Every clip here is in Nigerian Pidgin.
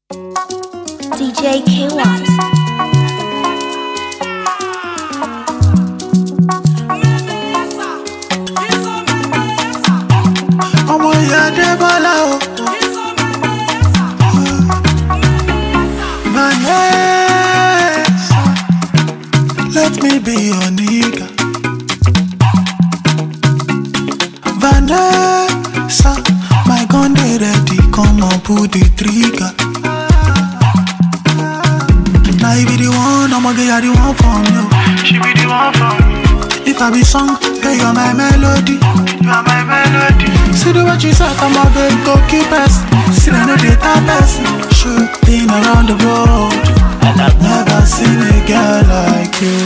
DJ K-Wise. Ọmọ ìyá Débọ́lá o. Vanessa, let me be your nigga. Vanessa, my gun dey ready, come on pull the trigger. Now you be the one, I'ma get you the one from you. She be the one from me. If I be song, girl, you're my melody. You are my melody. See the way you said, I'm a big goalkeeper. See I know the type person. Shooting around the world, and I've never seen a girl like you.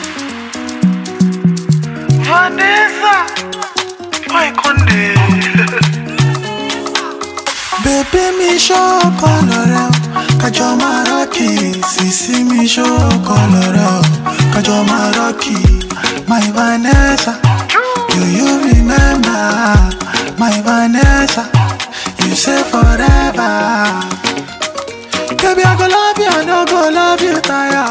Vanessa, why can't they? Baby, me show color, kajo maraki. Sisi me show color, kajo maraki. My Vanessa, do you remember? My Vanessa, you say forever. Baby, I go love you, I no go love you, tire.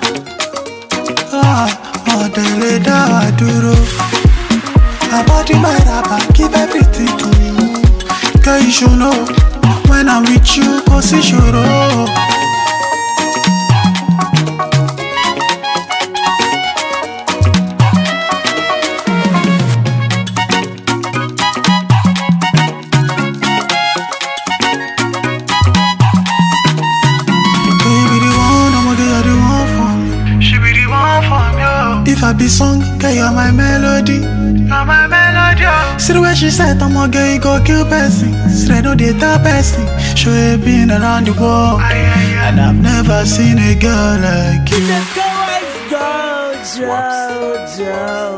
Oh, dele da duro. I bought you my rapper, give everything to you. Girl, you should know, when I'm with you, cause you should know. If I be song, girl, you're my melody. You're my melody. See the way she said, I'm a girl, you go kill person. See I know the type person. Show you been around the world, and I've never seen a girl like you.